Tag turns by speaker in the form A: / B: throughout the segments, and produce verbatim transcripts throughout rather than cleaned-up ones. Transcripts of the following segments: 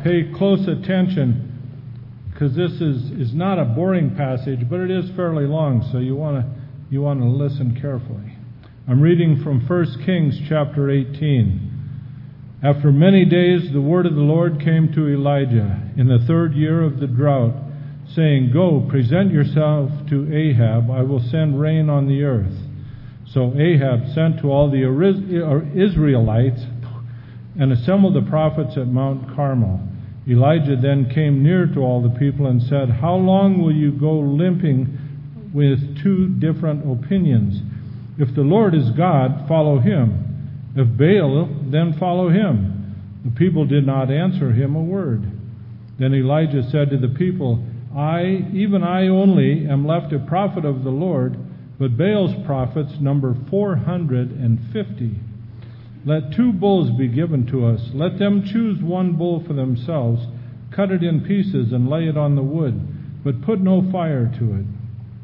A: pay close attention, because this is, is not a boring passage, but it is fairly long, so you want to you want to listen carefully. I'm reading from First Kings chapter eighteen. After many days, the word of the Lord came to Elijah in the third year of the drought, saying, Go, present yourself to Ahab, I will send rain on the earth. So Ahab sent to all the Israelites and assembled the prophets at Mount Carmel. Elijah then came near to all the people and said, How long will you go limping with two different opinions? If the Lord is God, follow him. If Baal, then follow him. The people did not answer him a word. Then Elijah said to the people, I, even I only, am left a prophet of the Lord, but Baal's prophets number four hundred fifty. Let two bulls be given to us. Let them choose one bull for themselves, cut it in pieces and lay it on the wood, but put no fire to it.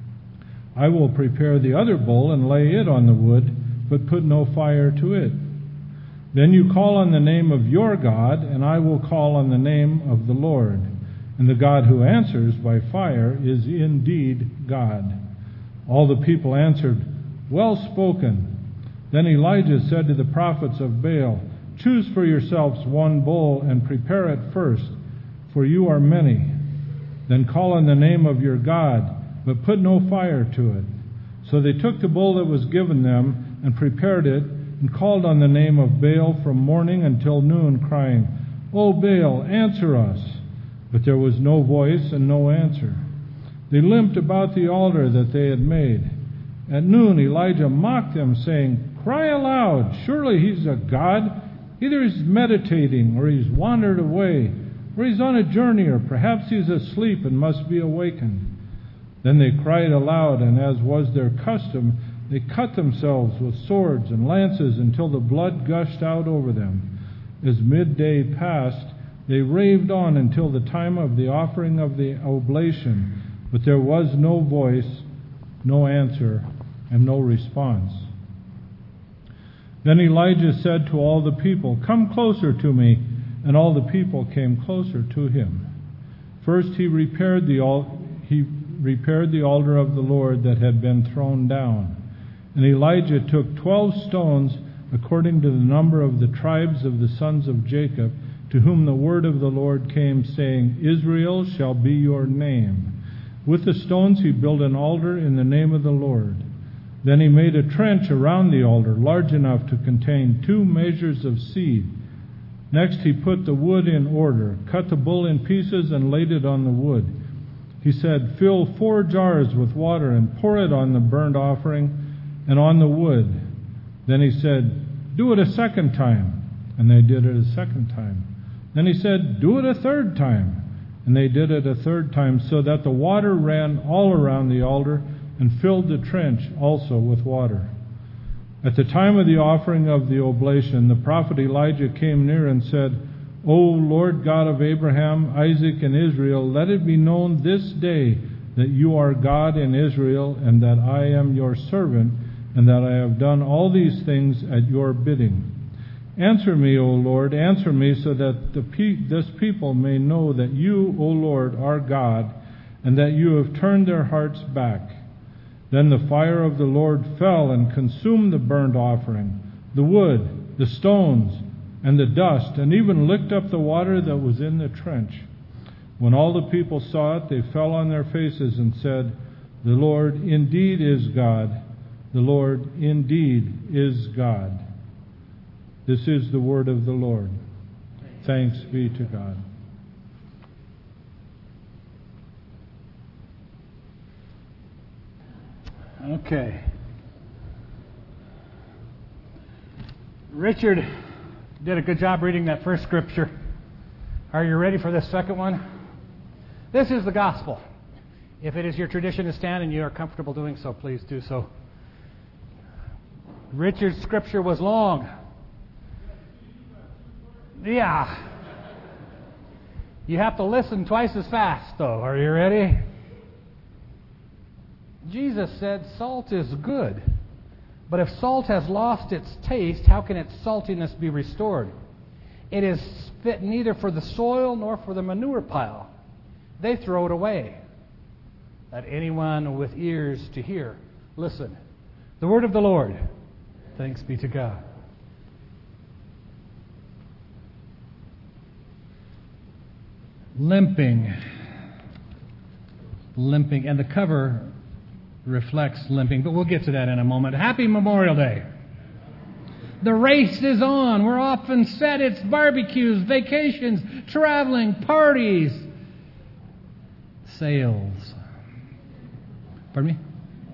A: I will prepare the other bull and lay it on the wood, but put no fire to it. Then you call on the name of your God, and I will call on the name of the Lord. And the God who answers by fire is indeed God. All the people answered, Well spoken. Then Elijah said to the prophets of Baal, Choose for yourselves one bull and prepare it first, for you are many. Then call on the name of your God, but put no fire to it. So they took the bull that was given them and prepared it, and called on the name of Baal from morning until noon, crying, O Baal, answer us. But there was no voice and no answer. They limped about the altar that they had made. At noon Elijah mocked them, saying, Cry aloud, surely he's a god. Either he's meditating, or he's wandered away, or he's on a journey, or perhaps he's asleep and must be awakened. Then they cried aloud, and as was their custom, they cut themselves with swords and lances until the blood gushed out over them. As midday passed, they raved on until the time of the offering of the oblation, but there was no voice, no answer, and no response. Then Elijah said to all the people, Come closer to me. And all the people came closer to him. First he repaired the al- he repaired the altar of the Lord that had been thrown down. And Elijah took twelve stones according to the number of the tribes of the sons of Jacob, to whom the word of the Lord came, saying, Israel shall be your name. With the stones he built an altar in the name of the Lord. Then he made a trench around the altar, large enough to contain two measures of seed. Next he put the wood in order, cut the bull in pieces, and laid it on the wood. He said, Fill four jars with water and pour it on the burnt offering and on the wood. Then he said, Do it a second time. And they did it a second time. Then he said, Do it a third time. And they did it a third time, so that the water ran all around the altar and filled the trench also with water. At the time of the offering of the oblation, the prophet Elijah came near and said, O Lord God of Abraham, Isaac, and Israel, let it be known this day that you are God in Israel, and that I am your servant, and that I have done all these things at your bidding. Answer me, O Lord, answer me, so that the pe- this people may know that you, O Lord, are God, and that you have turned their hearts back. Then the fire of the Lord fell and consumed the burnt offering, the wood, the stones, and the dust, and even licked up the water that was in the trench. When all the people saw it, they fell on their faces and said, The Lord indeed is God. The Lord indeed is God. This is the word of the Lord. Thanks be to God.
B: Okay. Richard did a good job reading that first scripture. Are you ready for this second one? This is the gospel. If it is your tradition to stand and you are comfortable doing so, please do so. Richard's scripture was long. Yeah. You have to listen twice as fast, though. Are you ready? Jesus said salt is good. But if salt has lost its taste, how can its saltiness be restored? It is fit neither for the soil nor for the manure pile. They throw it away. Let anyone with ears to hear listen. The word of the Lord. Thanks be to God. Limping. Limping. And the cover reflects limping, but we'll get to that in a moment. Happy Memorial Day. The race is on. We're often set. It's barbecues, vacations, traveling, parties, sales. Pardon me?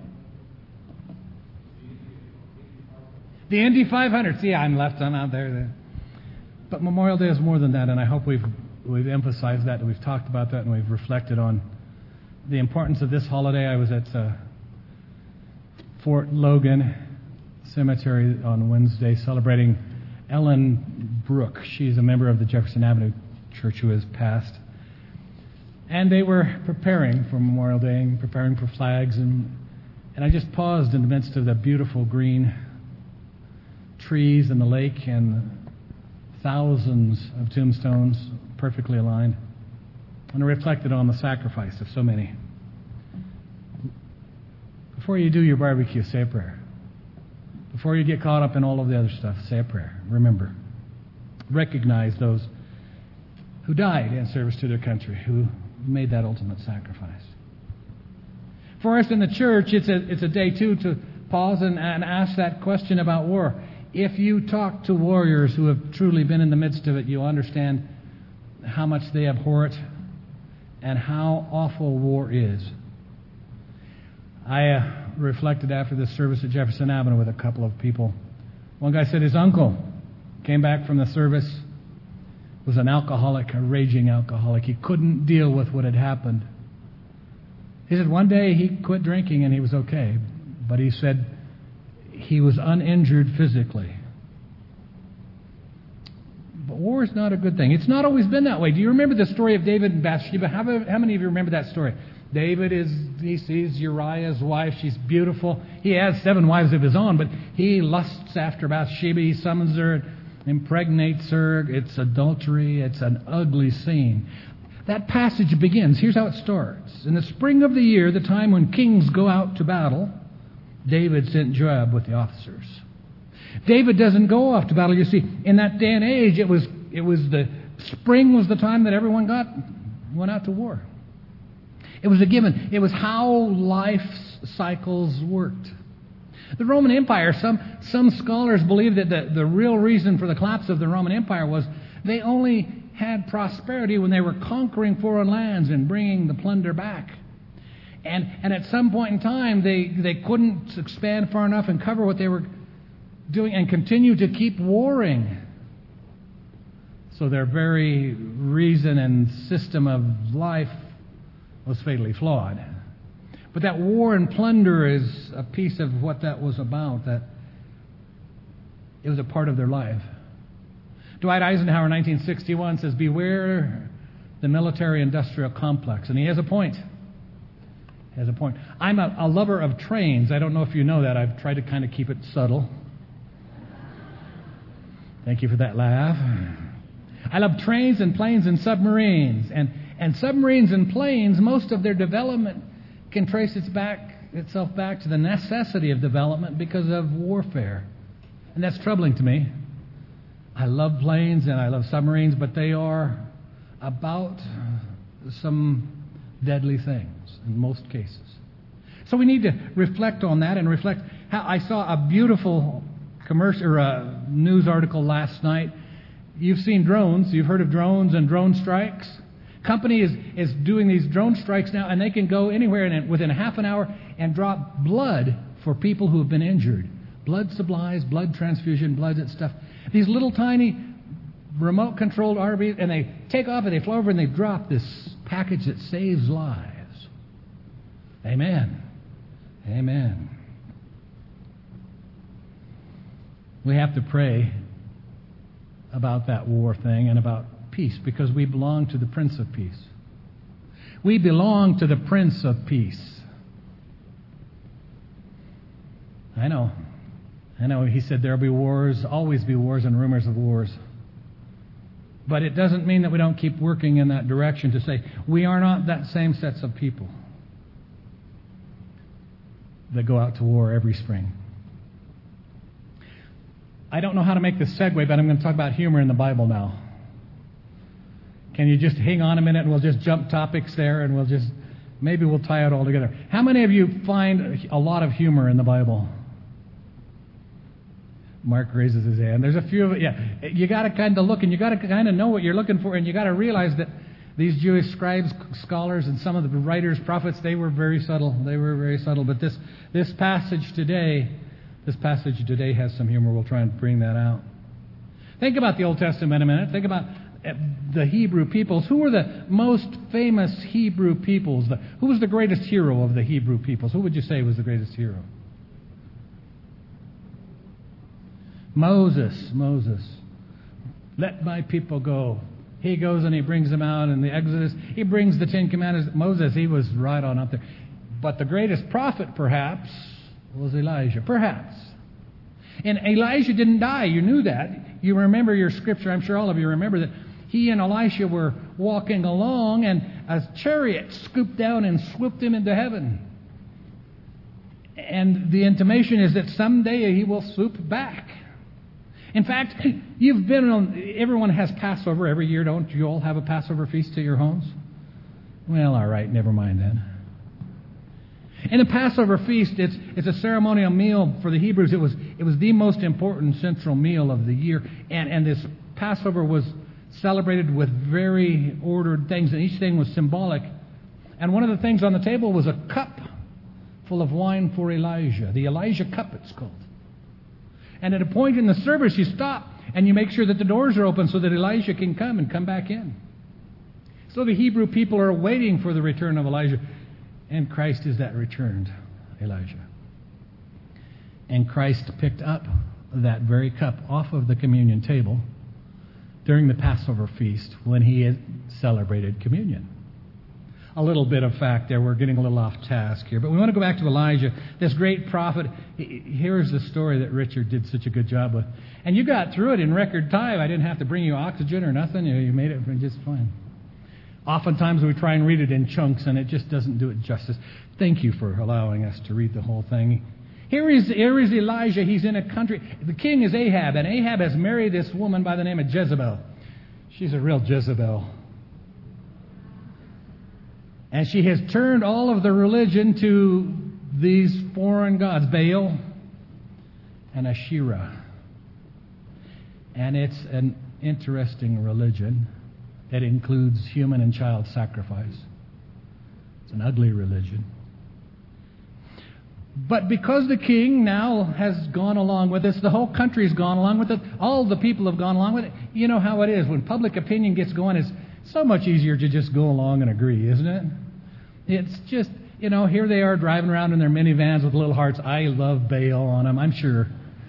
B: The Indy five hundred. See, I'm left. I'm out there. But Memorial Day is more than that, and I hope we've we've emphasized that, and we've talked about that, and we've reflected on the importance of this holiday. I was at uh, Fort Logan Cemetery on Wednesday celebrating Ellen Brooke. She's a member of the Jefferson Avenue Church who has passed. And they were preparing for Memorial Day and preparing for flags, and and I just paused in the midst of the beautiful green trees and the lake and thousands of tombstones perfectly aligned, and I reflected on the sacrifice of so many. Before you do your barbecue, say a prayer. Before you get caught up in all of the other stuff, say a prayer. Remember, recognize those who died in service to their country, who made that ultimate sacrifice. For us in the church, it's a it's a day too to pause and, and ask that question about war. If you talk to warriors who have truly been in the midst of it, you'll understand how much they abhor it and how awful war is. I uh, reflected after this service at Jefferson Avenue with a couple of people. One guy said his uncle came back from the service, was an alcoholic, a raging alcoholic. He couldn't deal with what had happened. He said one day he quit drinking and he was okay, but he said he was uninjured physically. But war is not a good thing. It's not always been that way. Do you remember the story of David and Bathsheba? How, how many of you remember that story? David is, he sees Uriah's wife. She's beautiful. He has seven wives of his own, but he lusts after Bathsheba. He summons her, impregnates her. It's adultery. It's an ugly scene. That passage begins. Here's how it starts. In the spring of the year, the time when kings go out to battle, David sent Joab with the officers. David doesn't go off to battle. You see, in that day and age, it was it was the spring was the time that everyone got went out to war. It was a given. It was how life's cycles worked. The Roman Empire, some some scholars believe that the, the real reason for the collapse of the Roman Empire was they only had prosperity when they were conquering foreign lands and bringing the plunder back. And and at some point in time, they, they couldn't expand far enough and cover what they were doing and continue to keep warring. So their very reason and system of life was fatally flawed. But that war and plunder is a piece of what that was about, that it was a part of their life. Dwight Eisenhower in nineteen sixty-one says, beware the military-industrial complex. And he has a point. He has a point. I'm a, a lover of trains. I don't know if you know that. I've tried to kind of keep it subtle. Thank you for that laugh. I love trains and planes and submarines. And, and submarines and planes, most of their development can trace its back, itself back to the necessity of development because of warfare. And that's troubling to me. I love planes and I love submarines, but they are about some deadly things in most cases. So we need to reflect on that and reflect how I saw a beautiful commercial or a news article last night. You've seen drones. You've heard of drones and drone strikes. Company is, is doing these drone strikes now, and they can go anywhere in, within a half an hour and drop blood for people who have been injured. Blood supplies, blood transfusion, blood and stuff. These little tiny remote-controlled R Vs, and they take off and they fly over and they drop this package that saves lives. Amen. Amen. We have to pray about that war thing and about peace because we belong to the Prince of Peace. We belong to the Prince of Peace. I know. I know. He said there'll be wars, always be wars and rumors of wars. But it doesn't mean that we don't keep working in that direction to say we are not that same sets of people that go out to war every spring. I don't know how to make this segue, but I'm going to talk about humor in the Bible now. Can you just hang on a minute and we'll just jump topics there and we'll just, maybe we'll tie it all together. How many of you find a lot of humor in the Bible? Mark raises his hand. There's a few of it. Yeah, you got to kind of look and you got to kind of know what you're looking for, and you got to realize that these Jewish scribes, scholars, and some of the writers, prophets, they were very subtle. They were very subtle. But this this passage today, this passage today has some humor. We'll try and bring that out. Think about the Old Testament a minute. Think about the Hebrew peoples. Who were the most famous Hebrew peoples? The, who was the greatest hero of the Hebrew peoples? Who would you say was the greatest hero? Moses, Moses. Let my people go. He goes and he brings them out in the Exodus. He brings the Ten Commandments. Moses, he was right on up there. But the greatest prophet, perhaps, was Elijah. Perhaps. And Elijah didn't die. You knew that. You remember your scripture. I'm sure all of you remember that he and Elisha were walking along and a chariot scooped down and swooped him into heaven. And the intimation is that someday he will swoop back. In fact, you've been on, everyone has Passover every year, don't you all have a Passover feast at your homes? Well, all right, never mind then. In the Passover feast, it's it's a ceremonial meal for the Hebrews. It was it was the most important central meal of the year, and and this Passover was celebrated with very ordered things, and each thing was symbolic. And one of the things on the table was a cup full of wine for Elijah, the Elijah cup, it's called. And at a point in the service, you stop and you make sure that the doors are open so that Elijah can come and come back in. So the Hebrew people are waiting for the return of Elijah. And Christ is that returned Elijah. And Christ picked up that very cup off of the communion table during the Passover feast when he had celebrated communion. A little bit of fact there. We're getting a little off task here. But we want to go back to Elijah, this great prophet. Here's the story that Richard did such a good job with. And you got through it in record time. I didn't have to bring you oxygen or nothing. You made it just fine. Oftentimes we try and read it in chunks, and it just doesn't do it justice. Thank you for allowing us to read the whole thing. Here is, here is Elijah. He's in a country. The king is Ahab, and Ahab has married this woman by the name of Jezebel. She's a real Jezebel. And she has turned all of the religion to these foreign gods, Baal and Asherah. And it's an interesting religion. It includes human and child sacrifice. It's an ugly religion. But because the king now has gone along with this, the whole country's gone along with it, all the people have gone along with it. You know how it is. When public opinion gets going, it's so much easier to just go along and agree, isn't it? It's just, you know, here they are driving around in their minivans with little hearts. I love Baal on them, I'm sure.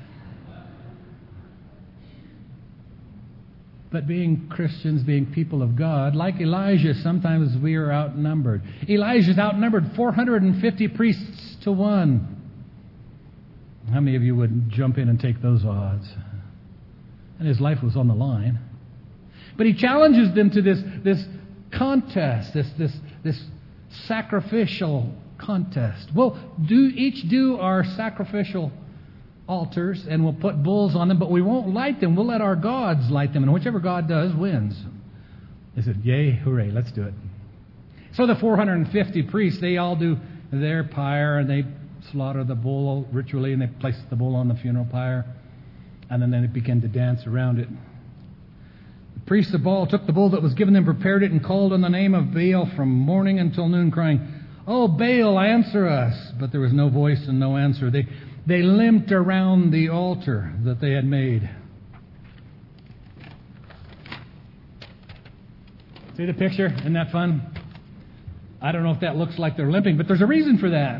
B: But being Christians, being people of God, like Elijah, sometimes we are outnumbered. Elijah's outnumbered four hundred fifty priests to one. How many of you would jump in and take those odds? And his life was on the line. But he challenges them to this, this contest, this, this, this sacrificial contest. We'll do, each do our sacrificial altars, and we'll put bulls on them, but we won't light them. We'll let our gods light them, and whichever God does wins. They said, yay, hooray, let's do it. So the four hundred fifty priests, they all do their pyre, and they slaughter the bull ritually, and they place the bull on the funeral pyre, and then they begin to dance around it. The priests of Baal took the bull that was given them, prepared it, and called on the name of Baal from morning until noon, crying, "Oh, Baal, answer us!" But there was no voice and no answer. They They limped around the altar that they had made. See the picture? Isn't that fun? I don't know if that looks like they're limping, but there's a reason for that.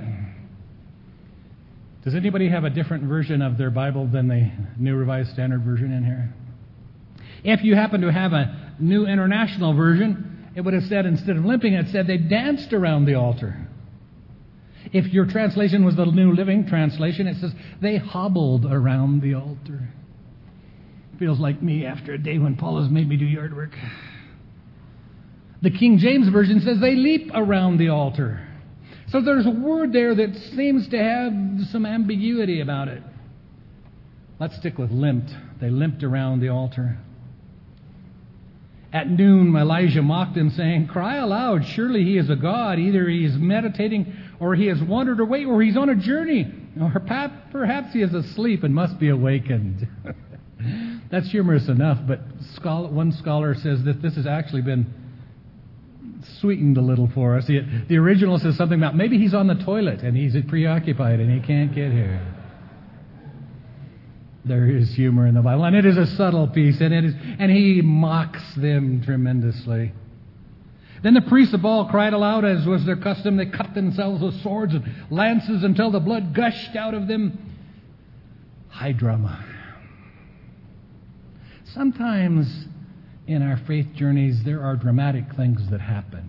B: Does anybody have a different version of their Bible than the New Revised Standard Version in here? If you happen to have a New International Version, it would have said, instead of limping, it said they danced around the altar. If your translation was the New Living Translation, it says they hobbled around the altar. Feels like me after a day when Paul has made me do yard work. The King James Version says they leap around the altar. So there's a word there that seems to have some ambiguity about it. Let's stick with limped. They limped around the altar. At noon, Elijah mocked him, saying, "Cry aloud, surely he is a god. Either he is meditating, or he has wandered away, or he's on a journey, or perhaps he is asleep and must be awakened." That's humorous enough, but one scholar says that this has actually been sweetened a little for us. The, the original says something about maybe he's on the toilet and he's preoccupied and he can't get here. There is humor in the Bible, and it is a subtle piece, and it is, and he mocks them tremendously. Then the priests of Baal cried aloud, as was their custom. They cut themselves with swords and lances until the blood gushed out of them. High drama. Sometimes in our faith journeys, there are dramatic things that happen.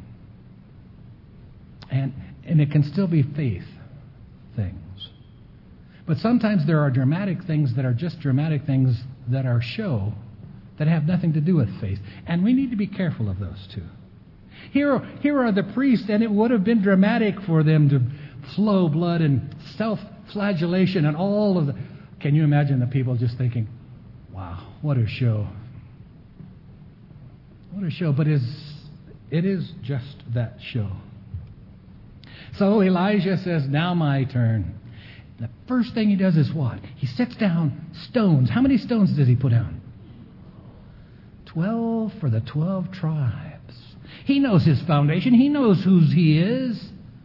B: And, and it can still be faith things. But sometimes there are dramatic things that are just dramatic things that are show, that have nothing to do with faith. And we need to be careful of those too. Here, here are the priests, and it would have been dramatic for them to flow blood and self-flagellation and all of the... Can you imagine the people just thinking, wow, what a show. What a show, but is it is just that show. So Elijah says, now my turn. The first thing he does is what? He sets down stones. How many stones does he put down? Twelve for the twelve tribes. He knows his foundation. He knows whose he is.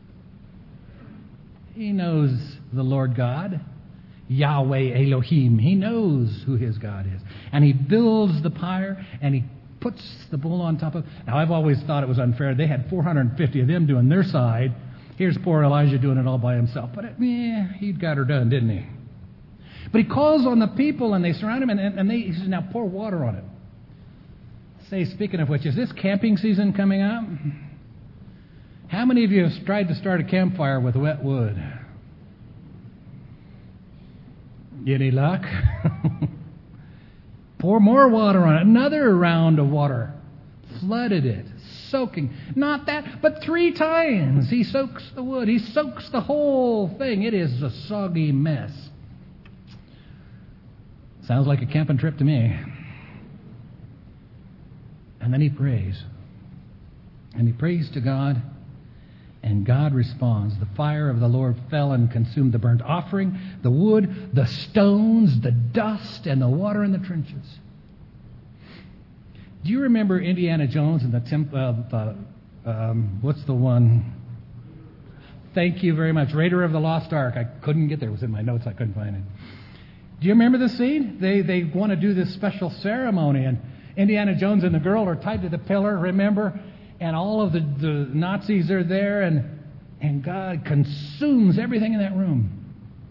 B: He knows the Lord God, Yahweh Elohim. He knows who his God is. And he builds the pyre, and he puts the bull on top of it. Now, I've always thought it was unfair. They had four hundred fifty of them doing their side. Here's poor Elijah doing it all by himself. But, eh, he got her done, didn't he? But he calls on the people, and they surround him, and, and they, he says, now pour water on it. Say, speaking of which, is this camping season coming up? How many of you have tried to start a campfire with wet wood? Any luck? Pour more water on it. Another round of water. Flooded it. Soaking. Not that, but three times. He soaks the wood. He soaks the whole thing. It is a soggy mess. Sounds like a camping trip to me. And then he prays. And he prays to God. And God responds. The fire of the Lord fell and consumed the burnt offering, the wood, the stones, the dust, and the water in the trenches. Do you remember Indiana Jones and the temp, uh, the, um, what's the one? Thank you very much. Raider of the Lost Ark. I couldn't get there. It was in my notes. I couldn't find it. Do you remember the scene? They they want to do this special ceremony, and Indiana Jones and the girl are tied to the pillar, remember? And all of the, the Nazis are there, and, and God consumes everything in that room.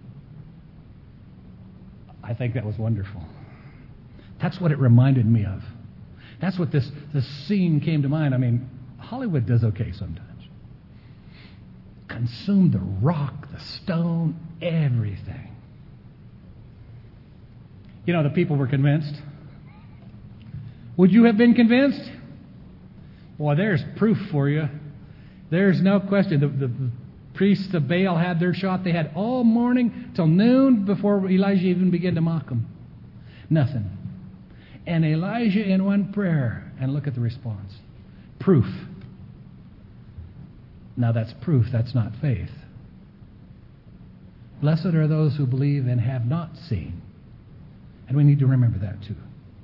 B: I think that was wonderful. That's what it reminded me of. That's what this, this scene came to mind. I mean, Hollywood does okay sometimes. Consumed the rock, the stone, everything. You know, the people were convinced. Would you have been convinced? Well, there's proof for you. There's no question. The, the priests of Baal had their shot. They had all morning till noon before Elijah even began to mock them. Nothing. And Elijah in one prayer, and look at the response. Proof. Now that's proof, that's not faith. Blessed are those who believe and have not seen. And we need to remember that too.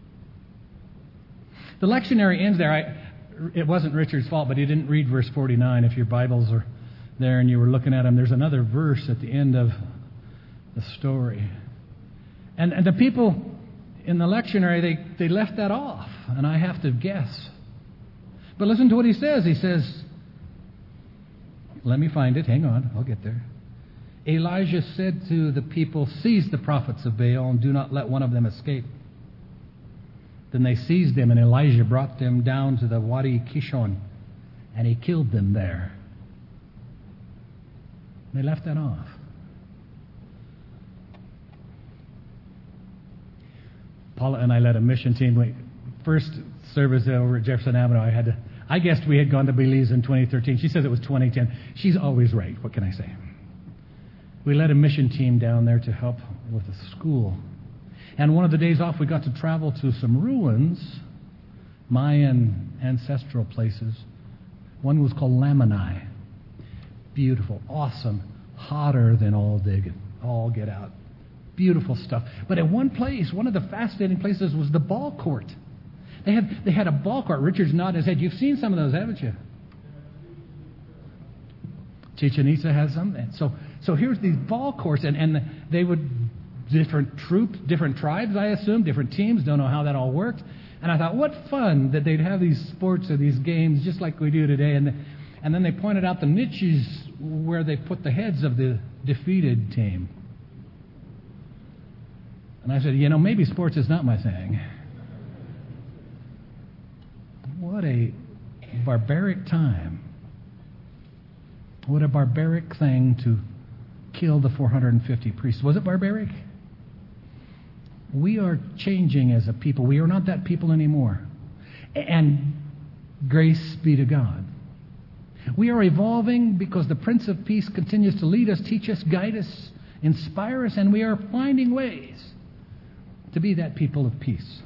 B: The lectionary ends there. I, it wasn't Richard's fault, but he didn't read verse forty-nine. If your Bibles are there and you were looking at them, there's another verse at the end of the story. And, and the people in the lectionary, they, they left that off, and I have to guess. But listen to what he says. He says, let me find it. Hang on, I'll get there. Elijah said to the people, seize the prophets of Baal and do not let one of them escape. Then they seized them, and Elijah brought them down to the Wadi Kishon, and he killed them there. They left that off. Paula and I led a mission team. We, first service over at Jefferson Avenue, I had to, I guessed we had gone to Belize in twenty thirteen. She says it was twenty ten. She's always right. What can I say? We led a mission team down there to help with a school. And one of the days off, we got to travel to some ruins, Mayan ancestral places. One was called Lamani. Beautiful, awesome, hotter than all dig, all get out. Beautiful stuff. But at one place, one of the fascinating places was the ball court. They had they had a ball court. Richard's nodding his head. You've seen some of those, haven't you? Chichen Itza has some. So so here's these ball courts, and, and they would different troops, different tribes, I assume, different teams. Don't know how that all worked. And I thought, what fun that they'd have these sports or these games just like we do today. And and then they pointed out the niches where they put the heads of the defeated team. And I said, you know, maybe sports is not my thing. What a barbaric time. What a barbaric thing to kill the four hundred fifty priests. Was it barbaric? We are changing as a people. We are not that people anymore. And grace be to God. We are evolving because the Prince of Peace continues to lead us, teach us, guide us, inspire us, and we are finding ways to be that people of peace.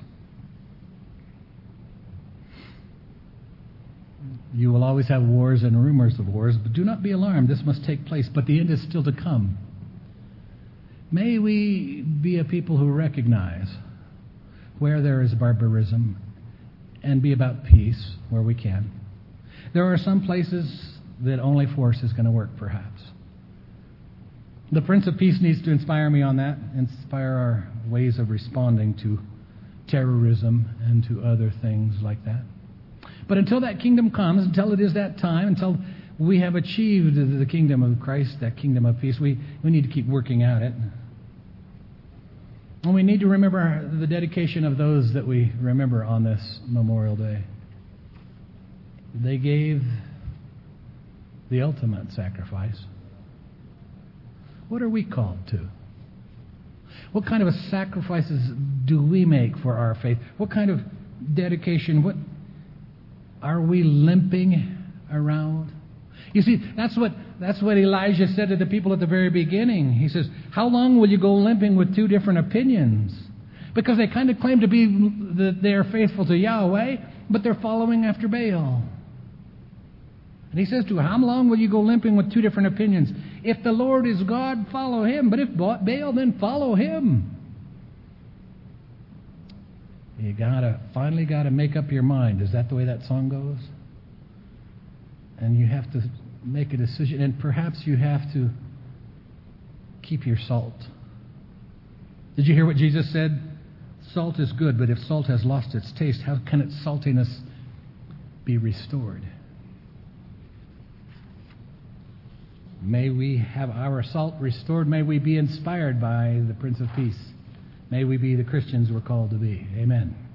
B: You will always have wars and rumors of wars, but do not be alarmed. This must take place, but the end is still to come. May we be a people who recognize where there is barbarism and be about peace where we can. There are some places that only force is going to work, perhaps. The Prince of Peace needs to inspire me on that, inspire our ways of responding to terrorism and to other things like that. But until that kingdom comes, until it is that time, until we have achieved the kingdom of Christ, that kingdom of peace, we, we need to keep working at it. And we need to remember the dedication of those that we remember on this Memorial Day. They gave the ultimate sacrifice. What are we called to? What kind of sacrifices do we make for our faith? What kind of dedication? What are we limping around? You see, that's what that's what Elijah said to the people at the very beginning. He says, how long will you go limping with two different opinions? Because they kind of claim to be that they're faithful to Yahweh, but they're following after Baal. And he says to him, how long will you go limping with two different opinions? If the Lord is God, follow him. But if Baal, then follow him. You gotta finally gotta make up your mind. Is that the way that song goes? And you have to make a decision, and perhaps you have to keep your salt. Did you hear what Jesus said? Salt is good, but if salt has lost its taste, how can its saltiness be restored? May we have our salt restored. May we be inspired by the Prince of Peace. May we be the Christians we're called to be. Amen.